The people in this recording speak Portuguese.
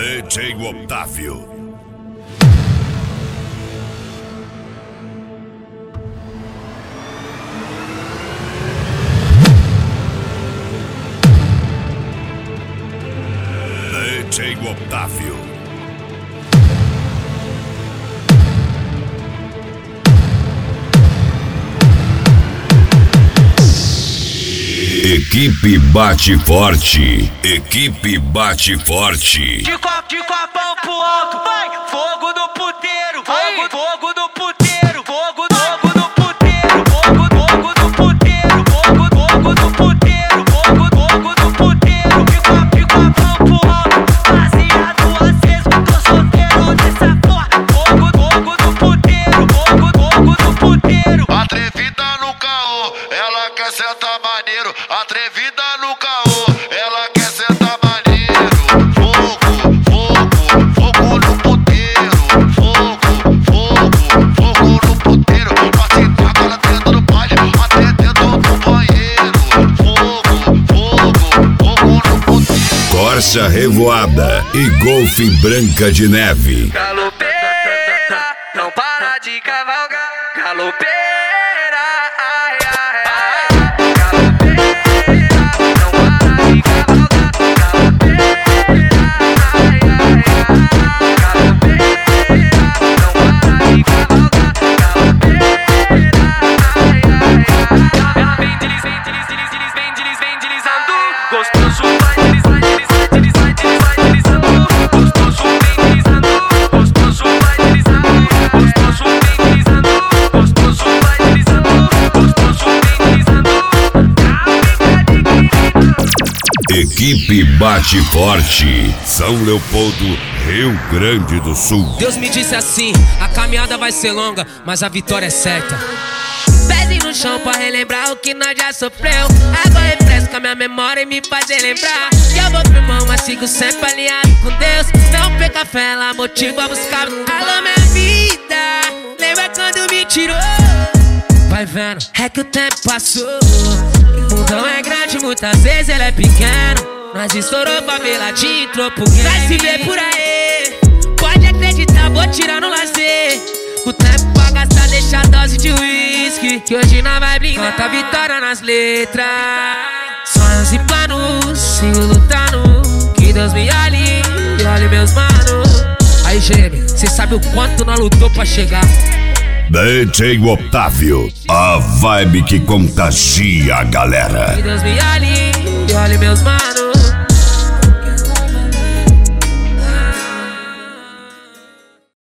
DJ Otávio. DJ Otávio. Equipe bate forte. Equipe bate forte. De copão pro alto, vai! Fogo do puteiro, fogo do puteiro, fogo do puteiro, fogo do puteiro, fogo do puteiro, fogo do puteiro. De copão pro alto, baseado aceso, tô solteiro dessa porra. Fogo do puteiro, fogo do puteiro. Atrevida no caô, ela quer sentar maneiro. Atrevida no caô, ela quer sentar maneiro. Fogo no puteiro. Fogo no puteiro. Pra sentar ela dentro do baile, até dentro do banheiro. Fogo no puteiro. Corsa Revoada e Golfe Branca de Neve. Galopeira, não para de cavalgar. Galopeira, ai, ai, ai. Galopeira, não para de cavalgar. Galopeira, ai, ai, ai. Galopeira, não para de cavalgar. Galopeira, ai, ai, ai. Ela vem deslizando. Gostoso, vai deslizando. Gostoso, vem deslizando. Gostoso, vai deslizando. Gostoso, vem deslizando. Gostoso, vai deslizando. Gostoso, vem deslizando. Equipe bate forte. São Leopoldo, Rio Grande do Sul. Deus me disse assim, a caminhada vai ser longa, mas a vitória é certa. Pezinho no chão pra relembrar o que nós já sofreu. Água refresca minha memória e me faz relembrar que eu vou firmar, mas sigo sempre alinhado com Deus. Não perca fé, ela motiva a buscar. Alô, minha vida, lembra quando me tirou? Vai vendo, é que o tempo passou. O mundão é grande, muitas vezes ele é pequeno. Nós estourou favela, te entrou pro game. Vai se ver por aí, pode acreditar, vou tirar no lazer. O tempo pra gastar, deixa a dose de uísque, que hoje nós vai blindar. Canta a vitória nas letras, sonhos e planos, sigo lutando. Que Deus me olhe e olhe meus manos. Aí, GM, cê sabe o quanto nós lutou pra chegar. DJ Otávio, a vibe que contagia a galera. Que Deus me olhe e olhe meus manos.